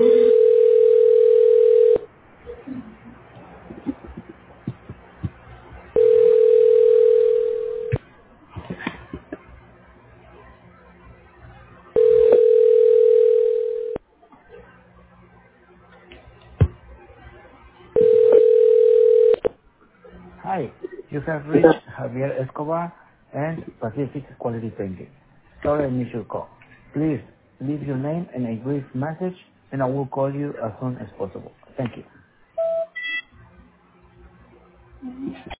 Hi, you have reached Javier Escobar and Pacific Quality Painting. Sorry I missed your call. Please leave your name and a brief message, and I will call you as soon as possible. Thank you.